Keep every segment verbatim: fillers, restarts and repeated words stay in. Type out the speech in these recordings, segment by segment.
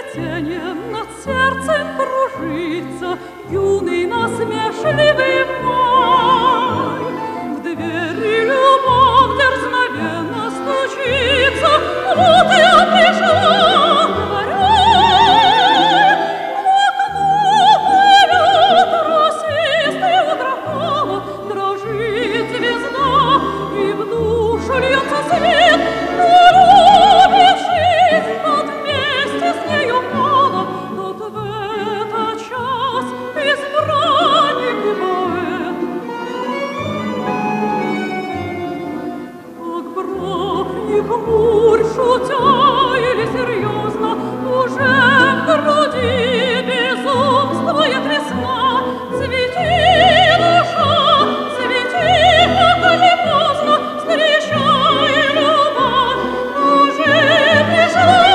тенем над сердцем кружится юный насмешливый май. В двери любовь дерзновенно стучится, вот я пришла, говорю. В окно поет росистый утрохолод, дрожит звезда, и в душу льется свет, но любит жизнь тот вместе с нею молод, тот в этот час избранник и поэт. Как брак не хмурь, шутя или серьезно, уже в груди безумствует весна. Цвети, душа, цвети, пока не поздно, встречай любовь, уже пришла.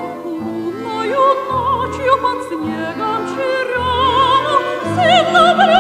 Под снегом черемух сын на